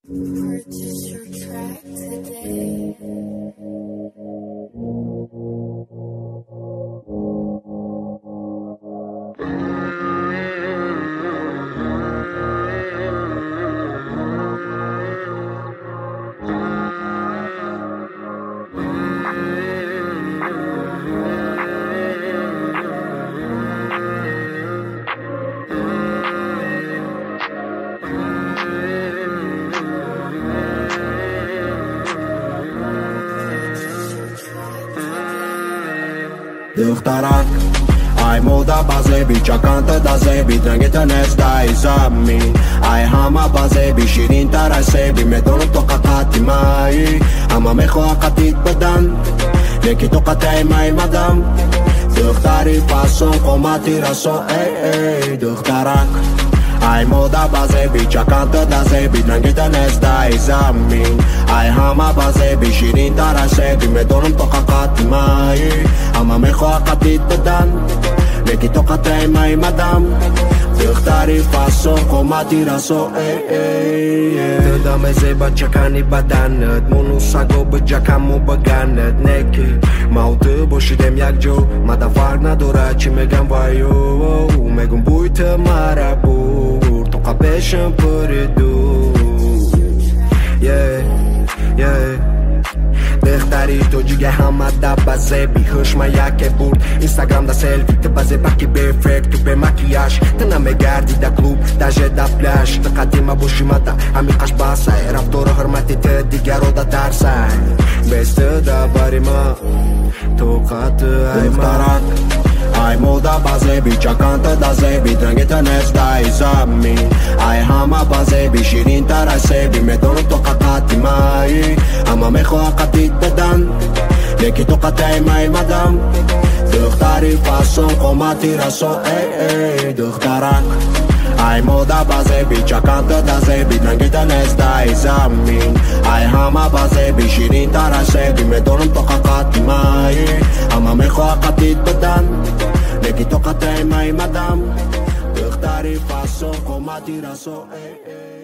Purchase your track today. Դղտարակ Այ մոդա բազեբի ճականտը դազեբի Դրանգետը նեստա իզամի Այ համա բազեբի շիրին տարասեբի Մեդոնը տոկա կատիմայի Համա մեխո ակատիտ բդան Եկի տոկա տայմայ մադամ Դղտարի պասոն կոմատի ռասոն Էй դղտարակ Այ մոդա բազեբի ճականտը դազեբի Դրանգետը նեստա իզամին Այ համա բազեբի շիրին տարասեբի Մեդոնը տոկա կատիմայի Համա մեխո ակատիտ բդան Եկի տոկա տայմայ մադամ Դղտարի պասոն կոմատի ռասոն Դդա մեզեբա ճականի բադանըտ Մոնուսագո բջակամո բգանըտ Նեկի մաուտը բոշի դեմ յակ ջո Մադավարնա դորա չի մեգան վայո Մեգուն բույթը մարաբուր Տոկա պեշն պրդու Դղտարի տոջիգե համադա բազեբի Հշմա յակ է բուրդ Ինստագրամ դա սելվի Të բազեբակի բե ֆրեկ Të բե մակիաժ Տնա մե գարդի դա կլուբ Դաժե դա պլաշ Տկատիմա բուշիմատա Ամի կաշ բասայ Ռավտորը հրմատի të դիգարո դա տարսայ Բեստը դա բարիմա Թոքատը այմարակ Այ մոդա բազեբի ճականտը դազեբի Դրանգետը նեստա իզամի Այ համա բազեբի շիրին տարասեբի Մեդոնը տոկա կատիմայի Համա մեխո ակատիտ բդան Եկի տոկա տայմայ մադամ Դղտարի պասոն կոմատի ռասոն Էй դղտարակ Այ մոդա բազեբի ճականտը դազեբի Դրանգետը նեստա իզամին Այ համա բազեբի շիրին տարասեբի Մեդոնը տոկա կատիմայի Համա մեխո ակատիտ բդան Եկի տոկա տայմայ մադամ Դղտարի պասոն կոմատի ռասոն